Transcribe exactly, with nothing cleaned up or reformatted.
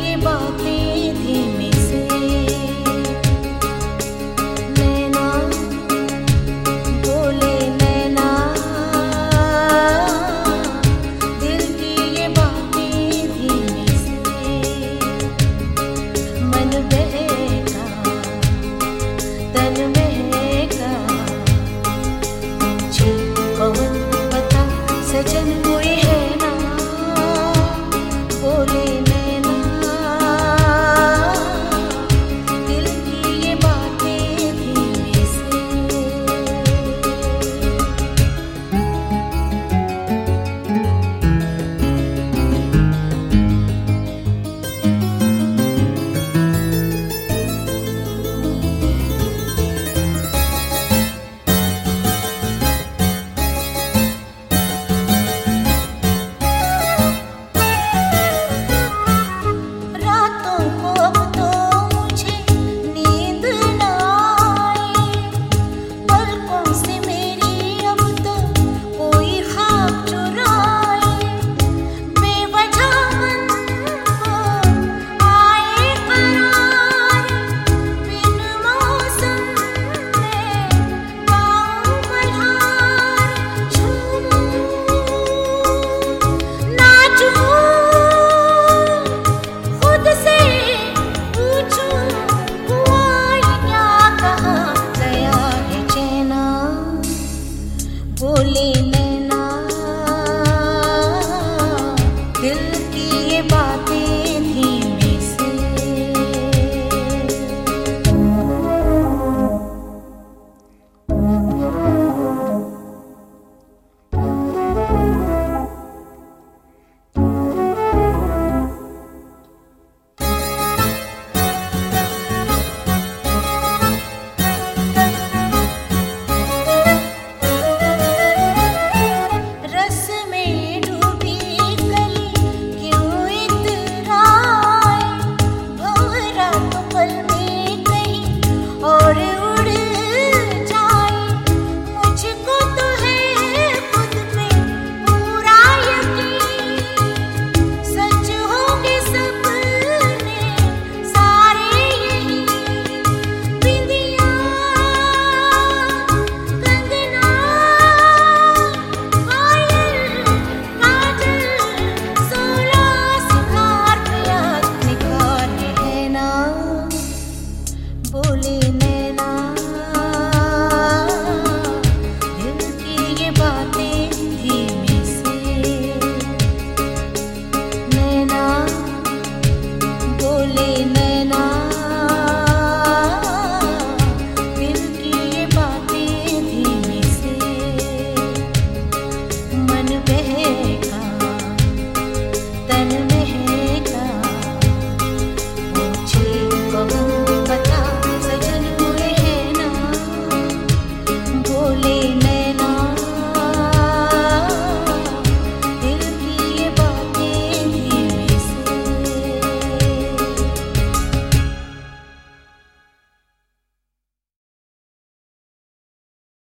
ये बातें धीमे से नैना बोले नैना दिल की ये बातें धीमे से मन बहका तन महका जी पवन पता सजन हुए है ना बोले नैना दिल की ये बातें धीमे से बोले नैना दिल की ये बातें धीमे से बोले नैना दिल की ये बातें धीमे से नैना बोले नैना